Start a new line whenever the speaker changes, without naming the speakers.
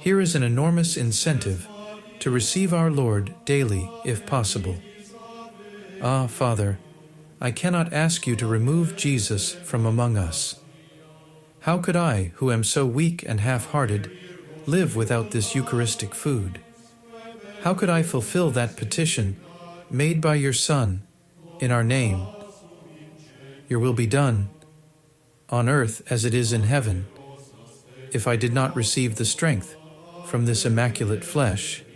Here is an enormous incentive to receive our Lord daily, if possible. Ah, Father, I cannot ask you to remove Jesus from among us. How could I, who am so weak and half-hearted, live without this Eucharistic food? How could I fulfill that petition made by your Son in our name? Your will be done, on earth as it is in heaven, if I did not receive the strength from this immaculate flesh.